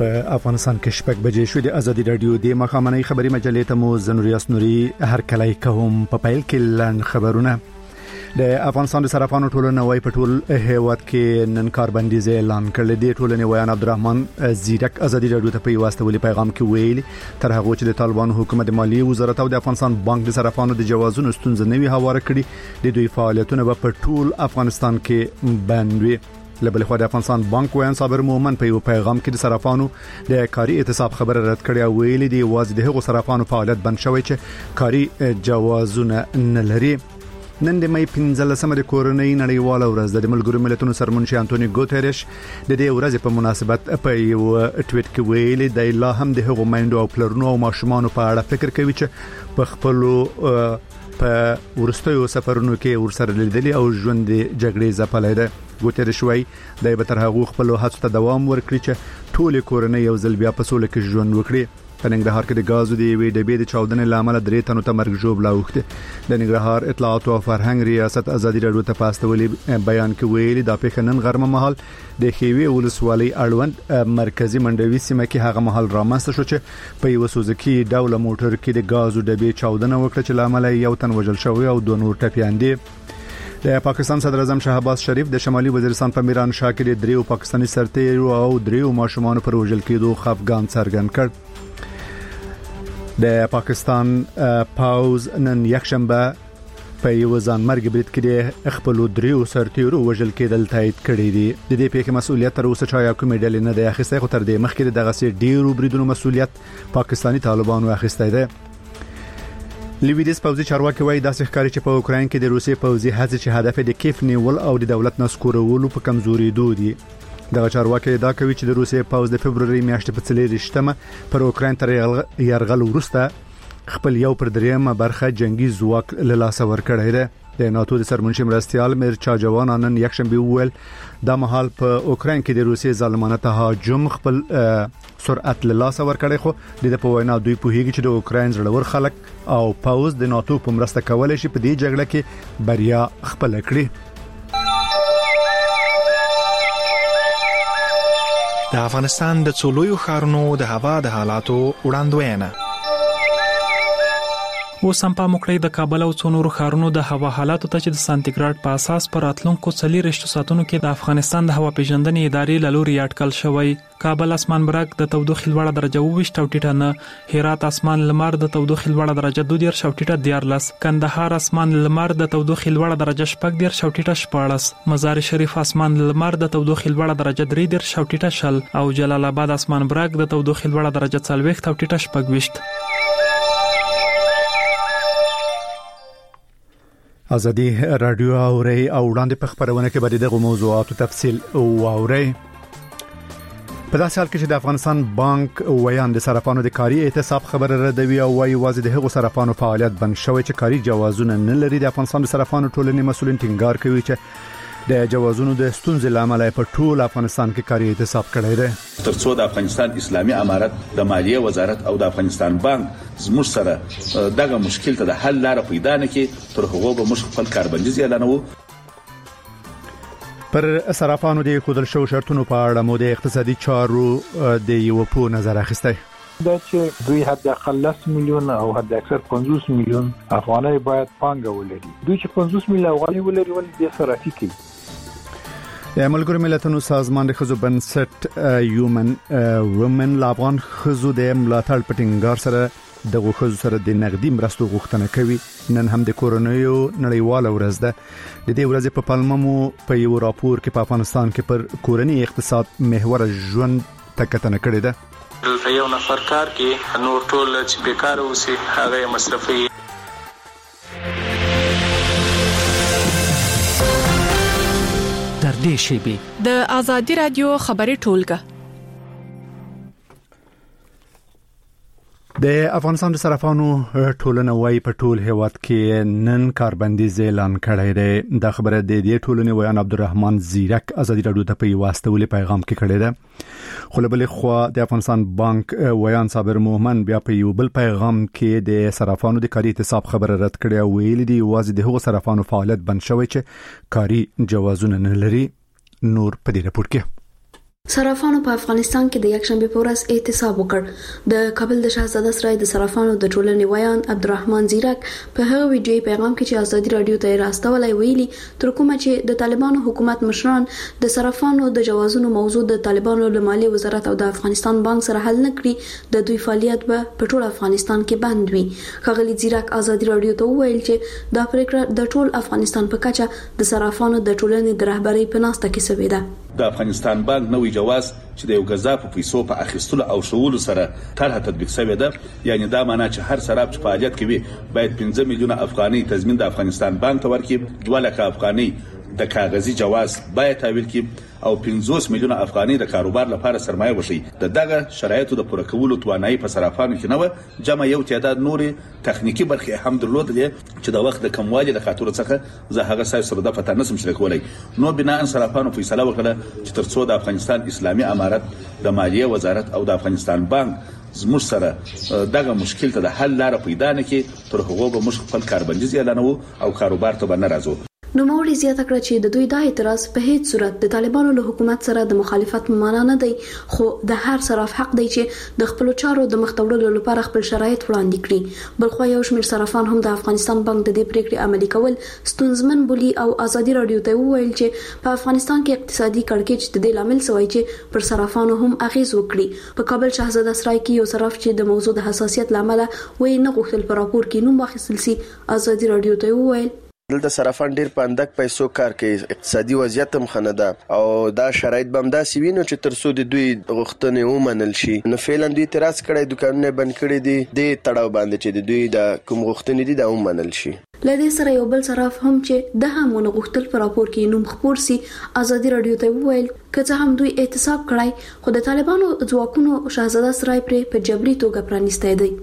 په افغانستان کې شپږ بجې شو. د ازادي رادیو د مخامنۍ خبري مجلې ته مو زنوریاس نوري هرکلی کوم. په پیل کې لاندې خبرونه. د افغانستان د صرافانو ټولنه وايي په ټول هیواد کې نن کاربندیز اعلان کړل. د ټولنې ویان عبدالرحمن زیرک ازادي رادیو ته په واسطه پیغام کې ویلي تر هغه چې د طالبانو حکومت د مالیې وزارت او د افغانستان بانک د صرافانو د جوازونو ستونزې نوي هواره کړي د دوی فعالیتونه په ټول افغانستان کې بند وي. لبل خو د افغانستان بانک ویان صابر مومن په یو پیغام کې د صرافانو د کاري اعتصاب خبره رد کړې او ویلي دی واځي د هغو صرافانو فعالیت بند شوی چې کاري جوازونه نه لري. نن د مې 15مه د کورنۍ نړیواله ورځ د ملګرو ملتونو سرمنشي انټونی ګوتریش د دې ورځې په مناسبت په یو ټویټ کې ویلي دی لا هم د هغو میندو او پلرونو او ماشومانو په اړه فکر کوي چې په خپل په ورستیو سفرونو کې ورسره لیدلي او ژوند د جګړې ځپلې ده. ګوتریش وايي د به تر هغه خپل هڅو ته دوام ورکړي چې ټول کورنۍ یو ځل بیا په سوله کې ژوند وکړي. په ننګرهار کې د غازو دی وی د بي د چاودنې لامل درې تنو ته مرګ ژوبلا وخته. د ننګرهار اطلاعات او فرهنګ ریاست ازادي رادیو ته پاستولي بیان کې ویلي د پیښه نن غرمه مهال د خیوي ولسوالۍ اړوند مرکزی منډوي سیمه کې هغه مهال رامنځته شو چې په یو سوزکي ډول موټر کې د غازو د بي چاودنه وکړه چې لامل یو تن وژل شوی او دوه نور ټپيان دي. د پاکستان صدر اعظم شهباز شریف د شمالي وزیرستان په میران شاه کې د دریو پاکستاني سرتیرو او دریو ماشومان پر وژل کېدو خفګان څرګند کړ. د پاکستان پاوز نن یکشنبه په یو ځانمرګ برید کې د خپل دریو سرتیرو وژل کېدل تایید کړی دی. د دې پیښې مسؤلیت تر اوسه چا کومې ډلې نه دی اخیستی خو تر دې مخکې دغه سي ډیرو بریدونو مسؤلیت پاکستاني طالبانو اخیستی دی. لیویدس پوزي چارواکي وایي داسې ښکاري چې په اوکراین کې د روسي پوزي هڅې چې هدف د کیف نیول او د دولت نسکورولو په کمزوري دي. دغه چارواکي دا کوي چې د روسي پوز د فبرवरी میاشتې په 4 پر اوکراین تر یرغل وروسته خپل یو پر دریمه برخه جنگي ځواک له لاسه ورکړی دی. د ناتو د سرمنشي مرستيال میرچا جوان نن یکشنبه ویل د مهال په اوکراین کې د روسي ظالمانه تهاجم خپل سرعت له لاسه ورکړی خو د په وینا دوی په هیګ چې د اوکراین زړور خلک او پاوز د ناتو په مرسته کولای شي په دې جګړه کې بریا خپل کړي. د افغانستان د څولویو ښارونو د هوا د حالاتو وړاندوینه. اوس هم په مکړې د کابل او څونورو ښارونو د هوا حالاتو ته چې د سانتیګراډ په اساس پر راتلونکو 40 ساعتونو کې د افغانستان د هوا پیژندنې ادارې له لوري اټکل شوی. کابل اسمان برګ د تودوخې لوړه درجه 22 او ټیټه نه، هرات اسمان لمر د تودوخې لوړه درجه 22 او ټیټه 14، کندهار اسمان لمر د تودوخې لوړه درجه 14 او ټیټه 14، مزار شریف اسمان لمر د تودوخې لوړه درجه 3 او ټیټه 0 او جلال آباد اسمان برګ د تودوخې لوړه درجه 40 او ټیټه 24. ازادي رادیو اوري او وړاندې په خبرونه کې باندې دغه موضوعاتو تفصیل واوري. په داسې حال کې چې د افغانستان بانک ویان د صرافانو د کاري اعتصاب خبره ردوي او وايي واځي د هغو صرافانو فعالیت بند شوی چې کاري جوازونه نه لري. د افغانستان د صرافانو ټولنې مسؤلین ټینګار کوي چې د جوازونو د ستونزې لامل په ټول افغانستان کې کاري اعتصاب کړی دی. ترڅو د افغانستان اسلامي امارت د مالیې وزارت او د افغانستان بانک زموږ سره دغه مشکل ته د حل لار پیدا نه کړي تر هغه به موږ خپل کاربندیز اعلانوو. پر صرافانو د خودل شو شرطونو په اړه مو د اقتصادي چارو د یو په نظر اخیستی. دا چې دوی حد اقل 10 میلیون او حد اکثر 50 میلیون افغانۍ باید پانګه ولري. دوی چې 50 میلیون افغانۍ ولري ولې د صرافي کوي. د ملګرو ملتونو سازمان د ښځو بنسټ هیومن وومن لا افغان ښځو د ملاتړ پټینګار سره د ښځو سره د نقدي مرستو غوښتنه کوي. نن هم د کورونیو نړیواله ورځ ده. د دې ورځې په پلمه مو په یو راپور کې په افغانستان کې پر کورنی اقتصاد محور ژوند تکتنه کړې ده. یو نفر کار کې نور ټول چې بیکار اوسي هغه مصرفي. در دې شیبه د ازادي رادیو خبري ټولګه. د افغانستان د صرافانو ټولنه وايي په ټول هیواد کې نن کاربندیز اعلان کړی دی. دا خبره د دې ټولنې ویان عبدالرحمن زیرک ازادي رادیو ته په واسطه پیغام کې کړی دی. خو بل خو د افغانستان بانک ویان صابر مومن بیا په یو بل پیغام کې د صرافانو د کاري اعتصاب خبره رد کړې او ویلي دی واځي د هغو صرافانو فعالیت بند شوی چې کاري جوازونه نه لري. نور په دې راپور کې صرافانو په افغانستان کې د یکشنبه په ورځ احتساب وکړ. د کابل د شاهزاده سرای د صرافانو د ټولنې ویان عبدالرحمن زیرک په هغه ویډیوي پیغام کې چې ازادي رادیو ته راستولای ویلي تر کومه چې د طالبانو حکومت مشران د صرافانو د جوازونو موضوع د طالبانو له مالی وزارت او د افغانستان بانک سره حل نکړي د دوی فعالیت به په ټول افغانستان کې بند وي. ښاغلي زیرک ازادي رادیو ته وویل چې دا پریکړه د ټول افغانستان په کچه د صرافانو د ټولنې د رهبرۍ په ناسته کې شوې ده. د افغانستان بانک نوې جواز چې د یو غذا په پیسو په اخیستلو او شولو سره طرحه تطبیق شوې ده، یعنی دا معنی چې هر صراف چې فعالیت کوي باید 15 میلیونه افغاني تضمین د افغانستان بانک ته ورکړي، 2 لک افغاني د کاغذي جواز باید تحویل کړي او 50 میلیونه افغاني د کاروبار لپاره سرمایه وشي. دغه شرایطو د پوره کولو توانایي په صرافانو کې نه و. جمع یو تعداد نورې تخنیکی برخې هم درلودلې چې د وخت د کموالي له خاطر څخه زه هغه سره د پته نسم شریکولای. نو بنا ان صرافانو فیصله وکړه چې ترڅو د افغانستان اسلامي امارت د مالیه وزارت او د افغانستان بانک زموږ سره دغه مشکل ته د حل لاره پیدا نه کړي، تر هغه به موږ خپل کاربندیز اعلانوو او کاروبار ته نه راځو. نوموړي زیاته کړه چې د دوی دا اعتراض په هیڅ صورت د طالبانو له حکومت سره د مخالفت معنا نه دی، خو د هر صراف حق دی چې د خپل چارو د مختوړلو لپاره خپل شرایط وړاندې کړي. بلخو یو شمېر صرافان هم د افغانستان بانک د دې پریکړې عملي کول ستونزمن بولي او ازادي رادیو ته وویل چې په افغانستان کې اقتصادي کړکېچ د دې لامل شوی چې پر صرافانو هم اغیز وکړي. په کابل شاهزاده سرای کې یو صراف چې د موضوع د حساسیت لامل وې نه غوښتل پر راپور کې نوم واخیستل سي، ازادي رادیو ته وویل دلته صرافان ډیر په اندک پیسو کار کوي، اقتصادي وضعیت هم خنه ده او دا شرایط به هم داسې وي نو چې تر څو د دوی غوښتنې ومنل شي. نو فعلا دوی اعتراض کړی، دوکانونه بند کړي دي د تړاو باندې چې د دوی د کوم غوښتنې دي دا ومنل شي. لدې سره یو بل صراف هم چې د همونه غوښتل پر راپور کې نوم خپور سي، ازادي رادیو ته وویل که هم دوی احتساب کړای خو د طالبانو ځواکونو شاهزاده سرای پر په جبري توګه پرانیسته دی.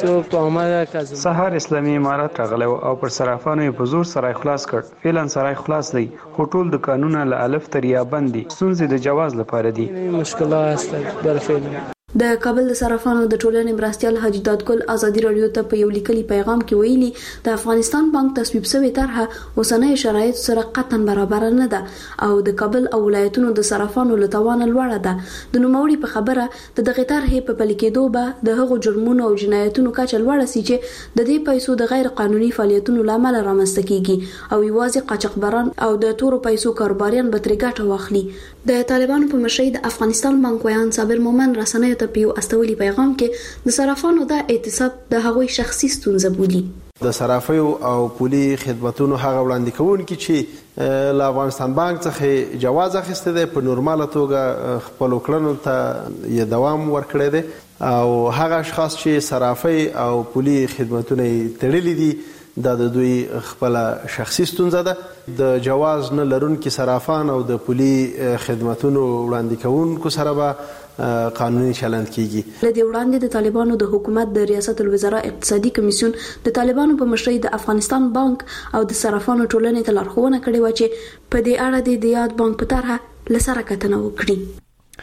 سهار اسلامي امارت راغلی او پر صرافانو په زور سرای خلاص کړ. فعلا سرای خلاص دی خو ټول د قانون له الف تر یا باندې ستونزې د جواز لپاره دي. مشکلات در فعلا د کابل د صرافانو د ټولنې مرستيال حاجی دادګل ازادي رادیو ته په یو لیکلي پیغام کې ویلي د افغانستان بانک تصویب شوی طرحه اوسنۍ شرایط سره قطعا برابر نه ده او د کابل او ولایتونو د صرافانو له توان لوړه ده. د نوموړي په خبره د دغه طرحه په پلي کېدو به د هغو جرمونو او جنایتونو کچه لوړه سي چې د دې پیسو د غیر قانوني فعالیتونو لامل رامنځته کیږي او یوازې قاچاقبران او د تورو پیسو کاروباریان به ترې ګټه واخلي. د طالبانو په مشرۍ د افغانستان بانک ویان صابر مومن رسنیو په یو استولي پیغام کې د صرافانو د اعتصاب د هغوی شخصي ستونزه بولي. د صرافیو او پولي خدماتونو هغه وړاندې کوونکي چې له افغانستان بانک څخه جواز اخیسته دی په نورماله توګه خپل کړنو ته یې دوام ورکړی دی او هغه اشخاص چې صرافي او پولي خدماتونه تړلي دي دا د دوی خپل شخصي ستونزه ده. د جواز نه لرونکي صرافان او د پولي خدماتونو وړاندې کوونکو سره به قانوني چلند کیږي. لدې وړاندې د طالبانو د حکومت د ریاست الوزرا اقتصادي کمیسیون د طالبانو په مشرۍ د افغانستان بانک او د صرافانو ټولنې ته لارښوونه کړې و چې په دې اړه د یاد بانک په طرحه لسره کتنه وکړي.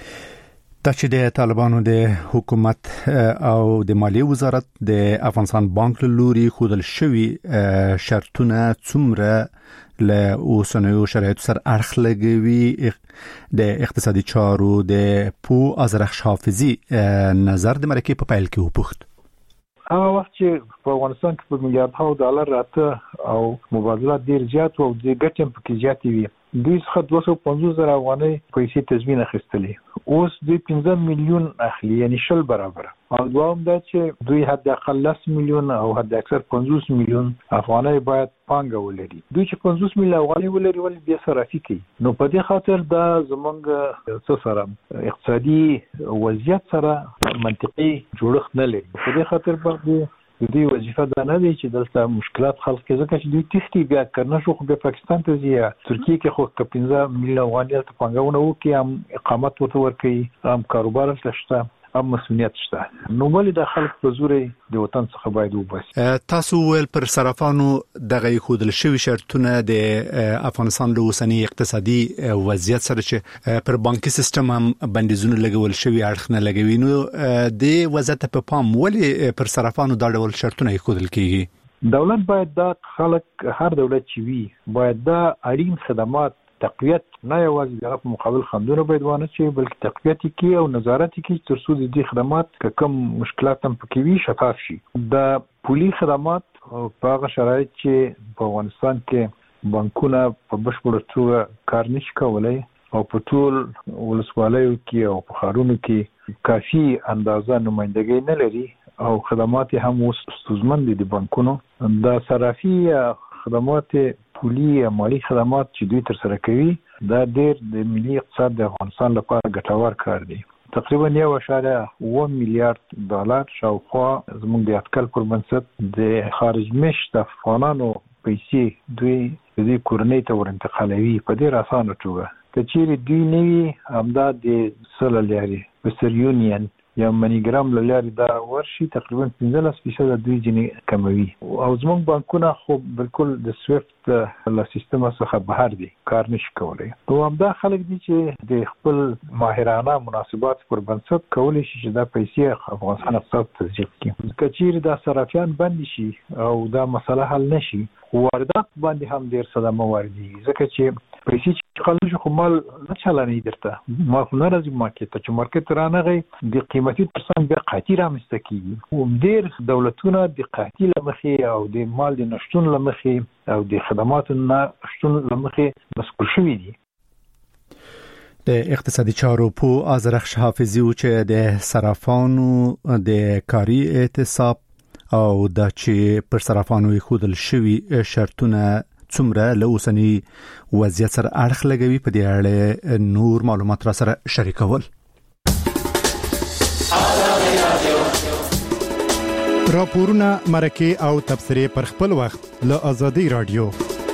دا چې د طالبانو د حکومت او د مالیې وزارت د افغانستان بانک لوري خودل شوی شرطونه څومره له اوسنیو شرایطو سره اړخ لګوي. د اقتصادي چارو د پو ازرخش حافظي نظر د مرکې په پیل کې وپوښت. هغه وخت چې په افغانستان کې په میلیارډ ډالر راته او مبادلات ډیر زیات او د ګټې په کې زیات وي، دوی څخه 250,000 افغانۍ پیسې تضمین اخیستلې، اوس دوی 15 میلیون اخلي، یعنی 20 برابر. او دوام دا چې دوی حد اقل 10 میلیون او حد اکثر 50 میلیون افغانۍ باید پانګه ولري. دوی چې 50 میلیون افغانۍ ولري ولې بیا صرافي کوي؟ نو په دې خاطر دا زمونږ څه سره اقتصادي وضعیت سره منطقي جوړښت نه لري. په دې خاطر باندې دوی وظیفه دا نه دی چې دلته مشکلات خلق کې ځکه چې دوی تختی بیا کرنه شو خو بیا پاکستان ته ځي، ترکیه کې خو 15 میلیون افغانۍ ته پانګونه وکړي، هم اقامت ورته ورکړي، هم کاروبار شته، هم مسؤلیت شته. نو ولې د خلک په زورې د وطن څخه باید وباسي. تاسو ول پر صرافانو دغه خودل شوی شرطونه د افغانستان له اوسنی اقتصادي وضعیت سره چې پر بانکي سیستم هم بندیزونه لګول شوی اړخ نه لګوي، نو د وضعیت په پام ولې پر صرافانو دا ډول شرطونه خودل کیږي؟ دولت باید دا خلک هر دولت چې وي باید دا اړین خدمات تقویت نه یوازې د په مقابل خندونه باید ونه شي بلکې تقویت کی او نظارت کی تر څو د دې خدمات کوم مشکلات هم پکې وي شفاف شي. د پولي خدمات په هغه شرایط چې په افغانستان کې بانکونه په بشپړه توګه کار نشي کولای او په ټول ولسوالیو کې او په ښارونو کې کافي اندازه نمائندګي نه لري او خدمات هم اوس ستونزمن دي د بانکونو. د صرافي خدمات پولي مالی خدمات چې دوی تر سره کوي دا ډېر د ملي اقتصاد د افغانستان لپاره ګټور کار دی. تقریبا 1.1 میلیارډ ډالر شاوخوا زموږ د اټکل پر بنسټ د خارج مشت افغانانو پیسې دوی د دې کورنۍ ته ورانتقالوي په ډېر اسانه توګه. کچېرې دوی نوي همدا د سل لاري وستر یونین یا منیګرام لاري دا ورشي تقریبا 15% دوی جنې کموي او زموږ بانکونه خو بالکل د سویفت له سیستم څخه بهر دي کار نشي کولای. نو همدا خلک دي چې د خپل ماهرانه مناسبات پر بنسټ کولی شي چې دا پیسې افغانستان اقتصاد تسویق کړي. کچېرې دا صرافیان بند شي او دا مسله حل نشي واردات باندې هم ډېر صدمه واردي ځکه چې پیسې چې خلک خو مال نه چلانې درته ما خو نه راځي مارکیټ ته چې مارکیټ رانغی د قیمتي ترڅنګ بیا قحطي رامنځته کېږي او ډېر دولتونه د قحطي له مخې او د مال د نشتون له مخې او د خدماتو نه شتون له مخې مسؤل شوي دي. د اقتصادي چارو په آذرخش حافظي چې د صرافانو د کاري اعتصاب او د چې پر صرافانو خودل شوي شرطونه څومره له اوسنی وضعیت سره اړخ لګوي په دې اړه نور معلومات را سره شریکول. راپورونه مرکه او تبصرې پر خپل وخت له آزادي رادیو.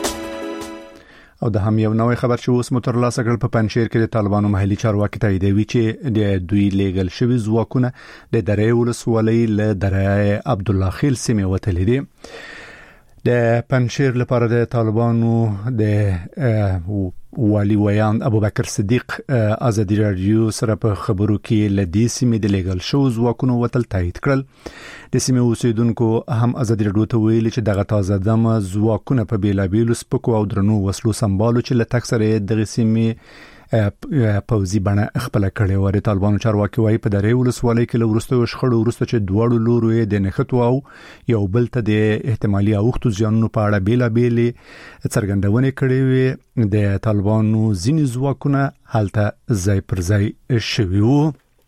او د هم یو نوې خبر چې اوس مترلاسه کړل په پنځیر کې د طالبانو محلي چارواکي تاییدوي چې د دوی لیګل شوی ځواکونه د درې ولسوالۍ له درې عبد الله خیل سیمه وتلې دي. د پنځیر لپاره د طالبانو د والی ویان ابوبکر صدیق آزادي رادیو سره په خبرو کې لدی سیمه د لیګل شو ځواکونو وتل تایید کړل. د سیمه اوسیدونکو هم آزادي رادیو ته ویلي چې دغه تازه دم ځواکونه په بیلابیلو سپکو او درنو وسلو سمبالو چې له تکسره د سیمه پوزي بڼه خپل کړي و. د طالبانو چارواکي وايي په درې ولسوالۍ کې له ورسته شخړو ورسته چې دوړو لورو د نخښتو او یو بل ته د احتمالي اوختو ځانونو په اړه بیلابیل څرګندونه کړې وي. د طالبانو ځینې ځواکونه حالته ځای پر ځای شوي وو.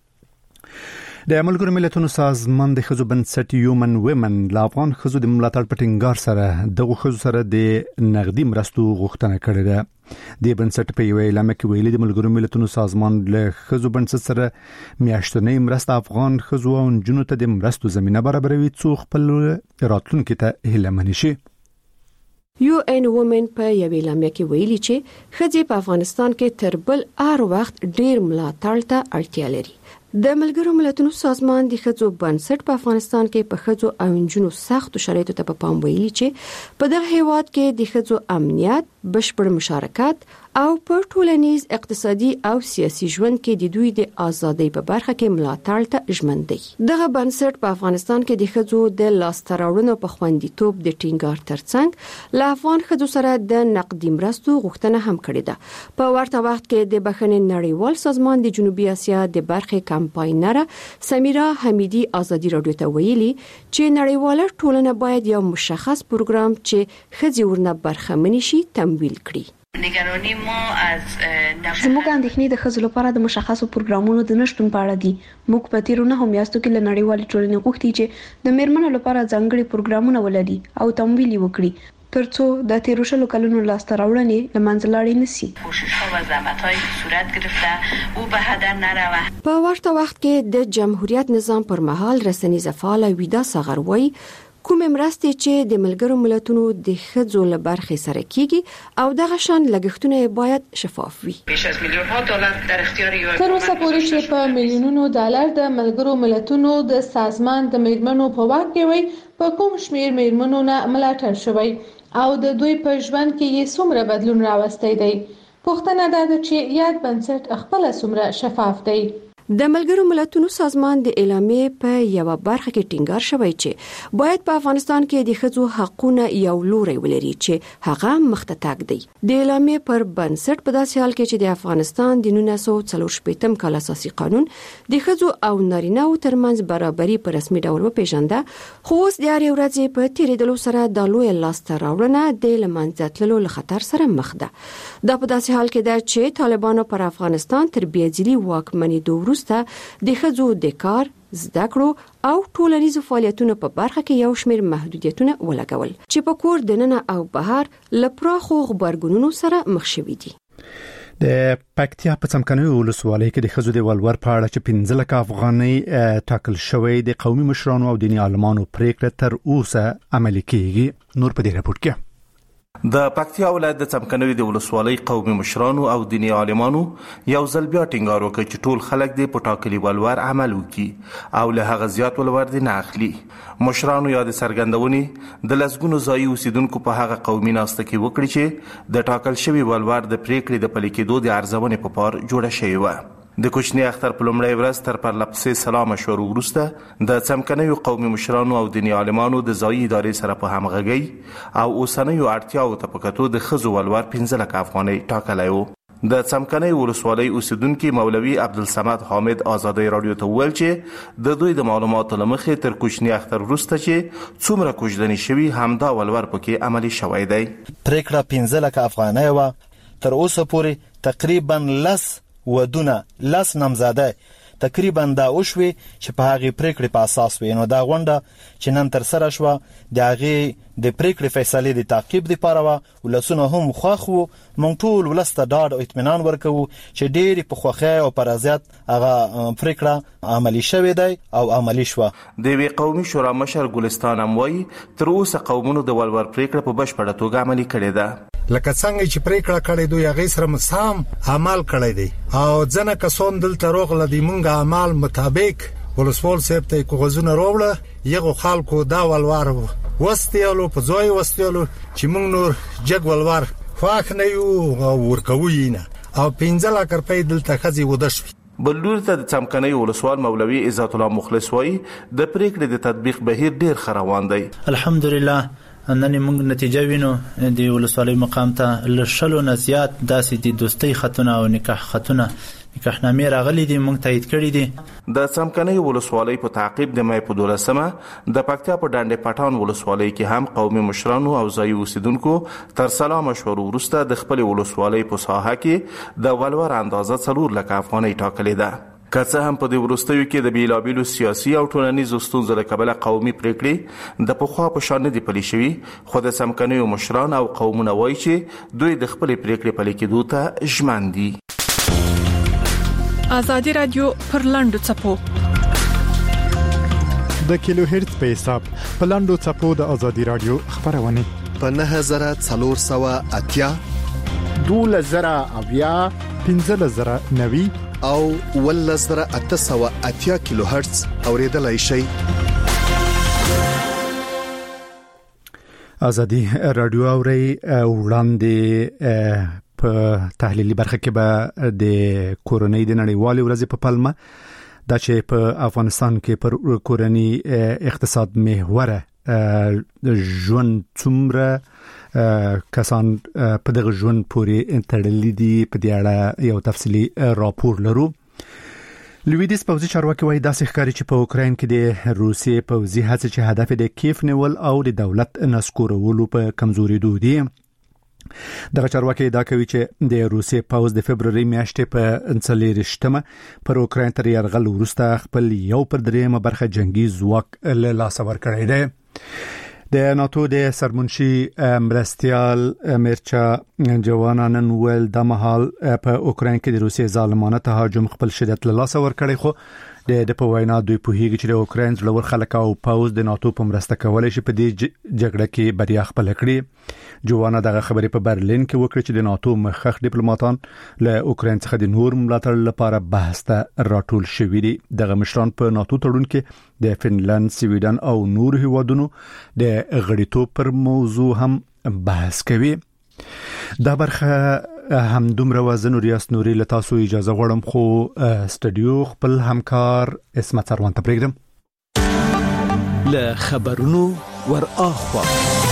د ملګرو ملتونو سازمان د ښځو بنسټ هیومن ویمن له افغان ښځو د ملاتړ په ټینګار سره دغه ښځو سره د نقدي مرستو غوښتنه کړې ده. د بنسټ په یو اعلامیه کې ویلي د ملګرو ملتونو سازمان له ښځو بنسټ سره میاشتنۍ مرسته افغان ښځو او نجونو ته د مرستو زمينه برابروي څو خپل راتلونکي ته هیله شي. یو ان وومن په یو اعلامیه کې ویلي چې ښځې په افغانستان کې تر بل هر وخت ډیر ملاتړ ته اړتیا لري. د ملګرو ملتونو سازمان د ښځو بنسټ په افغانستان کې په ښځو او نجونو سختو شرایطو ته په پام ویلي چې په دغه هیواد کې د ښځو امنیت، بشپړ مشارکت او په ټولنیز اقتصادي او سیاسي ژوند کې د دوی د ازادۍ په برخه کې ملاتړ ته ژمن دي. دغه بنسټ په افغانستان کې د ښځو د لاستراوړنو په خوندیتوب د ټینګار ترڅنګ له افغان ښځو سره د نقدي مرستو غوښتنه هم کړې ده. په ورته وخت کې د بخښنې نړیوال سازمان د جنوبي اسیا د برخې کمپاینره سمیرا حمیدی آزادي رادیو ته ویلي چې نړیواله ټولنه باید یو مشخص پروګرام چې ښځې ورنه برخمن شي تمویل کړي. نگرانی ما از زموږ اندېښنې د ښځو لپاره د مشخصو پروګرامونو د نشټون په اړه دي. موږ په تیرو 9 میاشتو کې له نړیوالې ټولنې غوښتي چې د میرمنو لپاره ځانګړي پروګرامونه ولري او تمویل وکړي ترڅو د تیرو شلو کلونو لاسته راوړنې له منځه لاړې نشي. کوشش‌ها و زحمت‌هایی که صورت گرفته او به هدر نرود. په ورته وخت کې د جمهوریت نظام پر مهال رسنیز فعال ویدا سغروي کوم مرستې چې د ملګرو ملتونو د ښځو له برخې سره کیږي او دغه شان لګښتونه باید شفاف وي. بیش از میلیون‌ها دلار در اختیار یو تر اوسه پورې چې په میلیونونو ډالر د ملګرو ملتونو د سازمان د میرمنو په واک کې وي په کوم شمیر میرمنو نه ملاتړ شوی او د دوی په ژوند کې یې څومره بدلون راوستی دی. پوښتنه ده چې یاد بنسټ خپل څومره شفاف دی. د ملګرو ملتونو سازمان د اعلامیې په یو برخه کې ټینګار شوی چې باید په افغانستان کې د ښځو حقوقونه یو لوري ولري چې هغه مخته تګ دی. د اعلامیې پر بنسټ په داسې حال کې چې د افغانستان د 1940 کال اساسي قانون د ښځو او نارینه‌و ترمنځ برابري په رسمي ډول وپیژنده، خو اوس د هرې ورځې په تیریدلو سره د لوی لاسته راوړنه د لمنځه تللو له خطر سره مخ ده. دا په داسې حال کې ده چې طالبانو پر افغانستان تر بیځلي واکمنېدو وروسته د ښځو د کار، زده کړو او ټولنیزو فعالیتونو په برخه کې یو شمېر محدودیتونه ولګول چې په کور دننه او بهر له پراخو غبرګونونو سره مخ شوي دي. د پکتیا په څمکنیو ولسوالۍ کې د ښځو د ولور په اړه چې 15 لک افغانۍ ټاکل شوی د قومي مشرانو او دیني عالمانو پریکړه تر اوسه عملي کیږي. نور په دې راپور کې د پکتیا ولایت د څمکنیو د ولسوالۍ قومي مشرانو او دیني عالمانو یو ځل بیا ټینګار وکړ چې ټول خلک د پټاکلي ولور عمل وکړي او له هغه زیات ولور نه اخلي. مشرانو یا د سرګندونې د لسګونو ځایي اوسیدونکو په هغه قومي ناسته کې وکړي چې د ټاکل شوی ولور د پریکړې د پلي کېدو د ارزونې په پار جوړه شوې وه. د کوچنی اختر په لومړۍ ورځ تر پرلپسې سلا مشورو وروسته د څمکنیو قومي مشرانو او دیني عالمانو د ځایي ادارې سره په همغږۍ او اوسنیو اړتیاوو ته په کتو د ښځو ولور 15 لک افغانۍ ټاکلی و. د څمکنیو ولسوالۍ اوسیدونکي مولوي عبدالصمد حامد آزادۍ راډیو ته وویل چې د دوی د معلوماتو له مخې تر کوچني اختر وروسته چې څومره کوژدنې شوي همدا ولور پکې عملي شوی دی. پریکړه 15 لک افغانۍ وه. تر اوسه پورې تقریبا ودونه لس نامزاده تقریبا دا وشوي چې په هغه پریکړې په اساس وي. نو دا غونډه چې نن تر سره شو د هغه د پریکړې فیصله د تعقیب لپاره و ولسونه هم خوښ وو. مونږ ټول ولسته ډاډ او اطمینان ورکوو چې ډېری په خوښۍ او په رضایت هغه پریکړه عملي شوې دی او عملي شوه. د وی قومي شورا مشر ګلستان هم وایي تر اوسه قومونو د ولور پریکړه په بشپړه توګه عملي کړې ده. لکه څنګه چې پریکړه کړې دوی هغه سره مسام عمل کړی دی او ځنه کسون دلته روغله دی مونږه عمل مطابق ولسوال صاحب ته کوغزونه روړه یغه خلکو دا ولور وستیالو په ځای وستیالو چې مونږ نور جګ ولور خواخ نه یو ورکوي نه او 15 لک روپۍ دلته خزي ودش. بلور ته د څمکنیو ولسوال مولوي عزت الله مخلص وایي د پریکړې د تطبیق بهیر ډیر خروان دی. الحمدلله نن موږ نتیجه وینو د ولسوالۍ مقام ته لشلو نه زیات داسې د دوستۍ خطونه او نکاح خطونه نکاحنامې راغلي دي موږ تایید کړي دي. د څمکنیو ولسوالۍ په تعقیب د مې په 12مه د پکتیا په ډانډې پټان ولسوالۍ کې هم قومي مشرانو او ځایي اوسیدونکو تر سلا مشورو وروسته د خپل ولسوالۍ په ساحه کې د ولور اندازه 4 لک افغانۍ ټاکلې ده. که څه هم په دې وروستیو کې د بیلابیلو سیاسي او ټولنیزو ستونزو له کبله قومي پریکړې د پخوا په شان نه دي پلي شوي، خو د څمکنیو مشران او قومونه وایي چې دوی د خپلې پریکړې پلي کېدو ته ژمن دي. ازادي رادیو پر لاندو چپو د کیلو هرتز په حساب په لاندو چپو د ازادي رادیو خبرونه په 9480 2000 1590 او 1880 کیلو هرتز اوریدلای شئ. ازادي رادیو اوري وړاندې په تحلیلي برخه کې به د کورونی د نړیوالې ورځې په پلمه دا چې په افغانستان کې پر کورونی اقتصاد محوره ژوند څومره کسان په دغه ژوند پورې تړلي دي په دې اړه یو تفصیلی راپور لرو. لویدیس پوځي چارواکي وايي داسې ښکاري چې په اوکراین کې د روسیې پوځي هڅې چې هدف د کیف نیول او د دولت نسکورولو په کمزوري دي. دغه چارواکي دا کوي چې د روسیې پوځ د فبرवरी میاشتې په 24مه پر اوکراین تر یرغل وروسته خپل 1/3 برخه جنگي ځواک له لاس ورکړی دی. د ناتو د سرمنشي مرستيال میرچا جوانا نن ول د مهال په اوکراین کې د روسیې ظالمانه تهاجم خپل شدت له لاس ورکړی، خو د په وینا دوی په هیڅ چې د اوکراین ځلور خلک او پوز د ناتو په مرسته کولای شي په دې جګړه کې بریا خپل کړي. جوانا دغه خبرې په برلین کې وکړه چې د ناتو مخخ ډیپلوماټان له اوکراین څخه د نور ملاتړ لپاره بحث ته راټول شوي دي. دغه مشران په ناتو تړون کې د فنلند، سویډن او نور هیوادونو د غړیتوب پر موضوع هم بحث کوي. دا برخه همدومره وزن ریاست نوري له تاسو اجازه غواړم خو استودیو خپل همکار اسمت سروان ته پرېږدم له خبرونو ور اخوا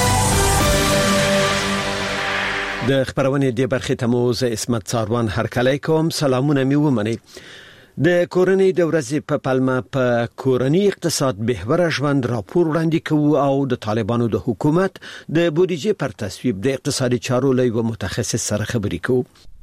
د خبرونه دی برخه تموز اسمت سروان هرکلی کوم. سلامونه می ومنئ. د کورنۍ د ورځې په پلمه په کورنۍ اقتصاد بهبره ژوند راپور وړاندې کوو او د طالبانو د حکومت د بودیجې پر تصویب د اقتصادي چارو له یو متخصص سره خبرې کوو.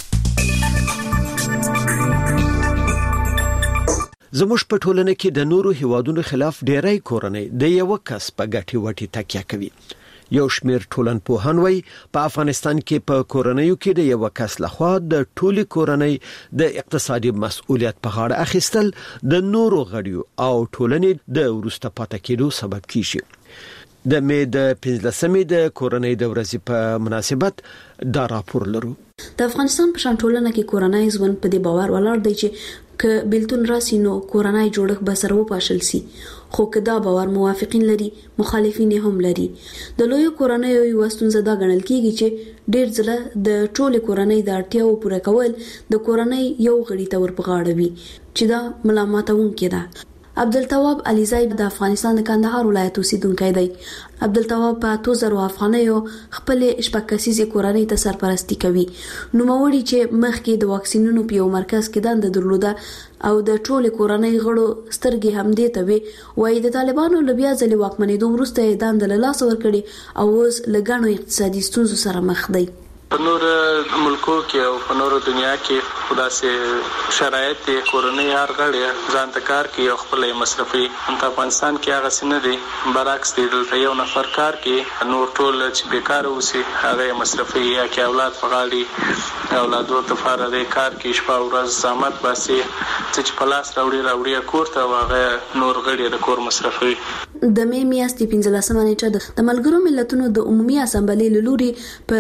زموږ په ټولنه کې د نورو هیوادونو خلاف ډېری کورنۍ د یو کس په ګټې وټې تکیه کوي. یو شمیر ټولنپوهان وایي په افغانستان کې په کورنیو کې د یو کس لخوا د ټولي کورنۍ د اقتصادي مسؤلیت په غاړه اخیستل د نورو غړیو او ټولنې د وروسته پاتې کېدو سبب کیږي. د مې د 15مې د کورنۍ د ورځې په مناسبت دا راپور لرو. د افغانستان په شان ټولنه کې کورنۍ ژوند په دې باور ولاړ دی چې ک بیلتون راسي نو کورنۍ جوړښت به سره وپاشل سي، خو کدا باور موافقین لري مخالفین هم لري. د لوی کورنۍ یو ستونزه دا ګڼل کیږي چې ډېر ځله د ټوله کورنۍ د اړتیاو پوره کول د کورنۍ یو غړي ته ورپغاړه وي چې دا ملامتونکې ده. عبدالتواب علیزی د افغانستان د کندهار ولایت اوسیدونکی دی. عبدالتواب په 2000 افغانیو خپل شپږکسیزه کورنۍ ته سرپرستی کوي. نو موري چې مخکې د واکسینونو په یو مرکز کې دند درلوده او د ټوله کورنۍ غړو سترګې هم دې ته وي وای د طالبانو لبیا ځلې واکمنېدو وروسته دند له لاس ورکړي او اوس لګڼو اقتصادي ستونزو سره مخ دی. په نور ملکو کې او په نور دنیا کې خداسه شرایط کورنۍ هر غړي ځان ته کار کوي او خپل مصرفي. په افغانستان کې هغه څه نه دي، برعکس دی. دلته یو نفر کار کوي، نور ټول چې بیکار اوسي هغه مصرفي یا کې اولاد فغالي اولادو ته فارغ کار کوي، شپه ورځ زحمت باسي چې په لاس راوړي کور ته واغې نور غړي د کور مصرفي. د مې میاشتې 15 نیټه د ملګرو ملتونو د عمومي اسامبلې لوري په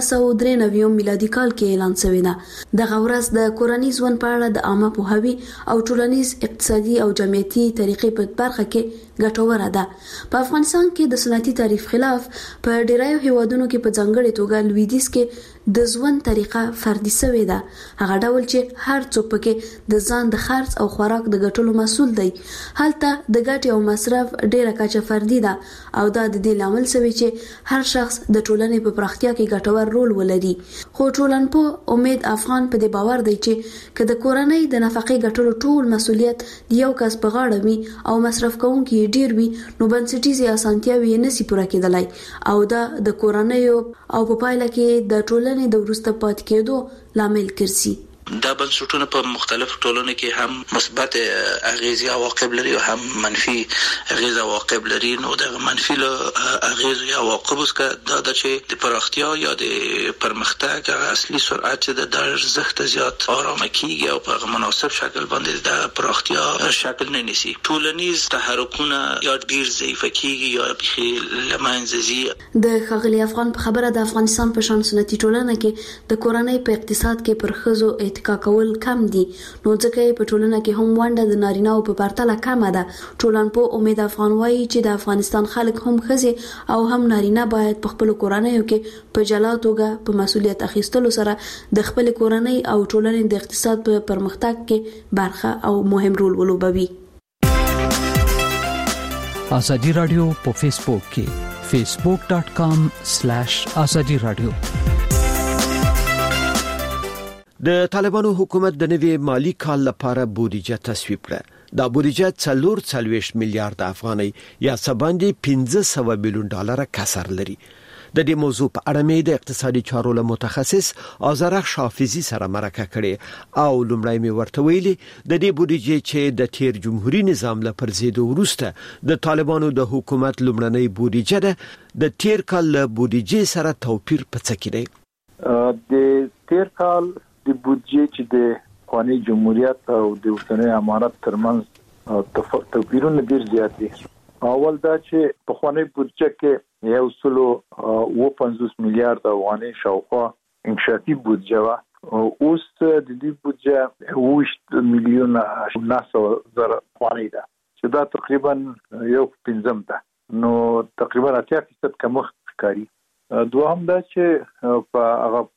1993 میلادي کال کې اعلان شوی دی. د غورز د کورنۍ ژوند په اړه د عامه پوهاوی او ټولنیز اقتصادي او جمعیتي طریقې په برخه کې ګټوره ده. په افغانستان کې د صنعتي تعریف خلاف په ډیرایو هیوادونو کې په ځانګړي توګه لویدیځ کې د ژوند طریقه فردي شوې ده. هغه ډول چې هر څوک پکې د ځان د خرڅ او خوراک د ګټلو مسؤل دی. هلته د ګټې او مصرف ډیره کچه فردي ده او دا د دې لامل شوی چې هر شخص د ټولنې په پراختیا کې ګټور رول ولري. خو ټولنپوه امید افغان په دې باور دی چې که د کورنۍ د نفقې ګټلو ټول مسؤلیت د یو کس په غاړه وي او مصرف کوونکي ډیر وي نو بنسټیزي اسانتیاوي نشي پوره کېدلای او دا د کورنۍ او په پایله کې د ټولنې د وروسته پاتې کېدو لامل ګرځي. دا بنسټونه په مختلف ټولنو کې هم مثبت اغیزې او عواقب لري او هم منفي اغیزې او عواقب لري. نو د منفي اغیزې او عواقب څخه دا چې د پراختیا یا د پرمختګ اصلي سرعت د ارزښت زیات آرام کیږي او په مناسب شکل باندې د پراختیا شکل نه نیسي. ټولنیز تحرکونه یا ډیر ضعیف کیږي یا بخي لمنځه ځي. د خغلی افغان په خبره د افغانستان په شان سنتي ټولنه کې د کورنۍ په اقتصاد کې پر خزو اتکا کول کم دي، نو ځکه په ټولنه کې هم ونده د نارینه او په پرتله کم ده. ټولنپوه امید افغان وایي چې د افغانستان خلک هم خزي او هم نارینه باید په خپل کورنیو کې په جلا توګه په مسؤلیت اخیستلو سره د خپل کورنۍ او ټولنې د اقتصاد په پرمختګ کې برخه او مهم رول ولوبوي. ازادي رادیو په فیسبوک کې facebook.com/azadi radio. د طالبانو حکومت د نوي مالی کال لپاره بودیجه تصویب کړه. دا بودیجه 440 میلیارډ افغانۍ یا سباندې 1500 میلیون ډالر کسر لري. د دې موضوع په اړه مې د اقتصادي چارو له متخصص آذرخ شافعي سره مرکه کړې او لومړی مې ورته ویلي د دې بودیجې چې د تیر جمهوریت نظام له پرځېدو وروسته د طالبانو د حکومت لومړنۍ بودیجه ده د تیر کال له بودیجې سره توپیر په څه کې دی؟ د تیر کال د بودجې چې د افغاني جمهوریت او د اوسنۍ امارت ترمنځ توپیرونه ډیر زیات دي. اول دا چې په خواني بودجه کې 150 میلیارډ افغانۍ شاوخوا انکشافي بودجه وا او اوس د دې بودجه 20 میلیون 900,000 افغانۍ ده چې دا تقریبا یو پنځم ده. نو تقریبا 80% کمښت ښکاري. دوهم دا چې په هغه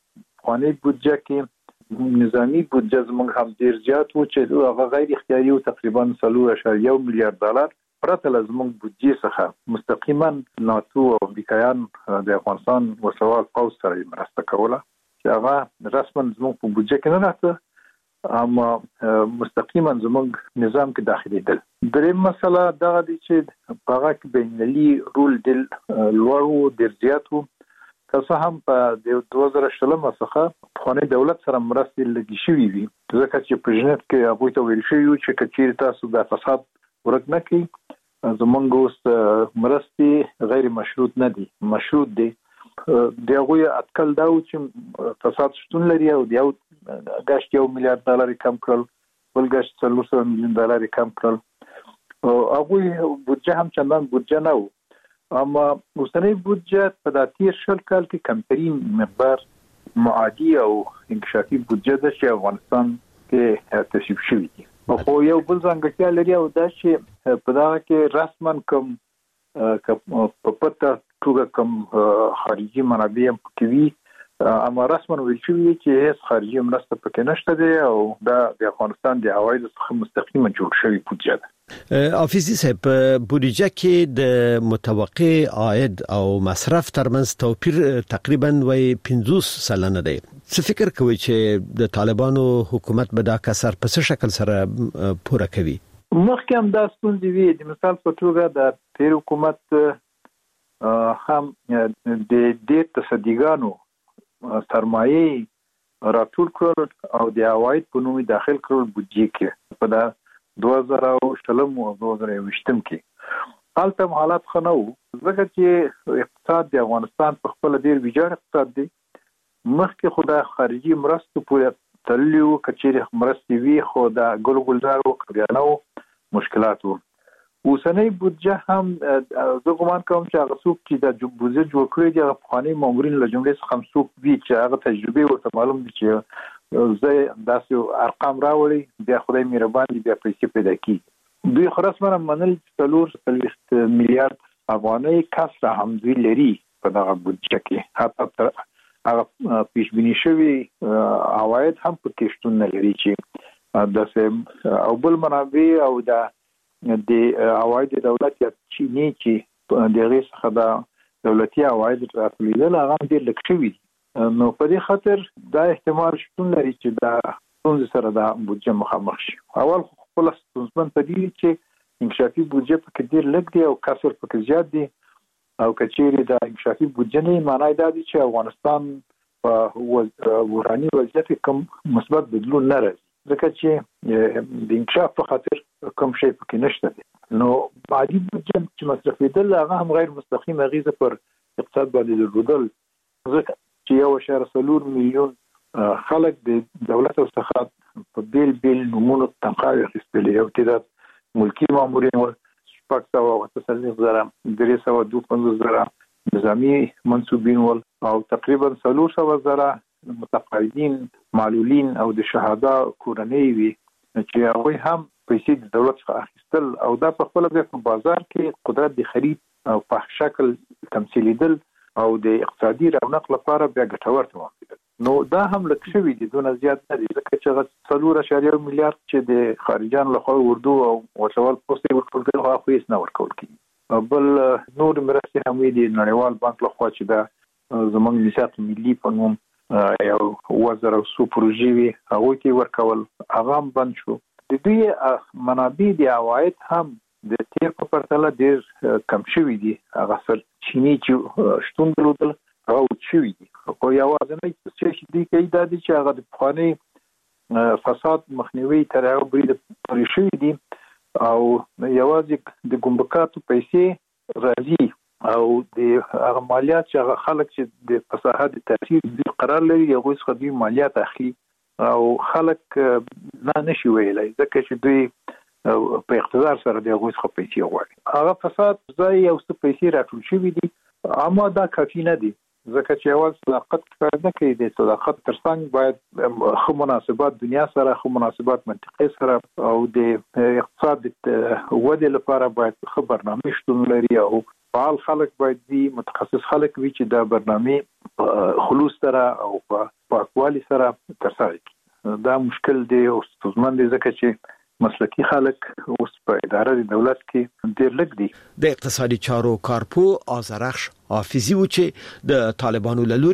افغاني بودجه کې نظامی بودجه زموږ هم ډیر زیات و چې هغه غیر اختیاري او تقریبا 3.1 میلیارډ ډالر پرته لزموږ بودجه څخه مستقیما ناتو او امریکایان د افغانستان وسوال پوز سره مرسته کوله چې هغه رسما زموږ په بودجه کې نه راځي اما مستقیما زموږ نظام کې داخلي دل. درې مسله دا دي چې هغه کې بینالي رول دل لوړو ډیر زیات وو که هم په 2016 څخه خانه دولت سره مرستې لګي شوې وي ځکه چې په جنت کې هغه ته ویل شوی چې کچیر تاسو د فساد ورک نه کی زمونږ اوس مرستې غیر مشروط نه دي مشروط دي دغه اتکل دا چې فساد شتون لري او دیو غاښ $1 میلیارډ کم کړل بل غاښ $300 میلیون کم کړل او هغه بودجه هم چندان بودجه نه و اما اوسنۍ بودجه په داتیر شل کال کې کمترین مقدار معادي او انکشافي بودجه ده چې افغانستان کې تصویب شوی دی خو یو بل ځانګړتیا لري او دا چې په دا کې رسما کوم په پټه توګه کوم خارجي منابع کې وي اما رسما ویل شوی چې هیڅ خارجي مرسته پکې نشته دی او دا د افغانستان د عوایدو څخه مستقیما جوړ شوی بودجه ده. افیزي صاحب بودجه کې د متوقع عاید او مصرف ترمنځ توپیر تقریبا 50% دی. څه فکر کوي چې د طالبانو حکومت به دا کسر په څه شکل سره پوره کوي؟ مخکې هم دا ستونزې وي د مثال په توګه د تیر حکومت هم د دې تصدیګانو سرمایه راټول کړل او د عواید په نوم داخل کړل بودجه کې په 2016 او 2020 کې حالت حالات خنو ځکه چې اقتصاد د افغانستان په خپل ډیر ویجاړ اقتصاد دی مخکې خدای خارجي مرستو پورې تللیو کچېره مرستې وی خو دا ګلګلدار او کډیانو مشکلات وو اوسنۍ بودجه هم زه ګومان کوم چې هغه څوک چې د بودجه جوړ کړی دی هغه افغاني مامورین له جملې څخه هم څوک وی چې هغه تجربه ورته معلوم دي چې زه داسې ارقام راوړي بیا خدای مهربان دي بیا پیسې پیدا کی دوی خلاص مره منل 3 میلیارډ افغاني کسره هم دوی لري په دغه بودجه کې حتی هغه پیش بینی شوی عواید هم په کې شتون نه لري چې د او بل منابع او د عواید دولت یا چینی چې دغه څخه د دولتي عواید راټولیدل هغه ډیر لږ شوی نو په دې خاطر دا احتمال شتون لري چې دا څنګه سره د بودجه مخامخ شي اول خپل ستونزمن پدې چې انکشافي بودجه په ډیر لږ دی او کسر په زیات دی او کچېری د انکشافي بودجه نه معنی دا دی چې افغانستان په ورانی وضعیت کوم مثبت بدلون نه راځي ځکه چې د انکشاف په خاطر کوم شی پکې نشته دی نو عادي بودجه چې مصرفېدل هغه هم غیر مستقیم اغیزه پر اقتصاد باندې درلودل ځکه چې 1.4 میلیون خلک د دولت او څخه په بیل نمونه تنخواه اخیستلې او تعداد ملکی مامورین ول 352 نظامی منصوبین ول او تقریبا 300 متقاعدین معلولین او د شهدا کورنۍ وي چې هغه هم پیسې د دولت څخه اخیستل او دا په خپل په بازار کې قدرت د خرید او په شکل تمثيلېدل او د اقتصادي رونق لپاره بیا ګټور تمامېدل نو دا هم لکه شوی دي دونه زیات نه دي ځکه چې 3.1 میلیارډ چې د خارجان لخوا اردو او وسوال پوسټي ورکول کېږي هغه هیڅ نه ورکول کېږي بل نور مرستې هم دي نړیوال بانک لخوا چې دا زمونږ میثاق ملي په نوم یو وزر او سو پروژې وی هغه کې ورکول هغه بند شو د دې منابع د عواید هم د تیر په پرتله ډیر کم شوي دي هغه سر چینی چې شتون درلودل هغه شوي دي خو یوازې نه چې دې کې د دې چې هغه د پخوانی فساد مخنیوي تر هغه برید پرې شوي دي او یوازې د ګمرکاتو پیسې راځي او د هغه مالیات چې هغه خلک چې د فساد تاثیر د قرار لري هغه څخه دوی مالیات اخلي او خلک نه نشي ویلای ځکه چې دوی په اقتدار سره د هغه څخه پیسې غواړي هغه فساد ځای او څه پیسې راټول شوي دي اما دا کافي نه دي ځکه چې اول صداقت کار نه کوي د صداقت ترڅنګ باید خو مناسبات دنیا سره خو مناسبات منطقې سره او د اقتصاد ودې لپاره باید خو برنامه شتون لري او فعال خلک باید دي متخصص خلک وي چې دا برنامه خلوص سره او په پاکوالي سره ترسره کړي. دا مشکل دی او ستونزمن دی ځکه چې مسلکي خلک اوس په اداره د دولت کې ډېر لږ دي. د اقتصادي چارو کارپو آزرخش حافظي و چې د طالبانو له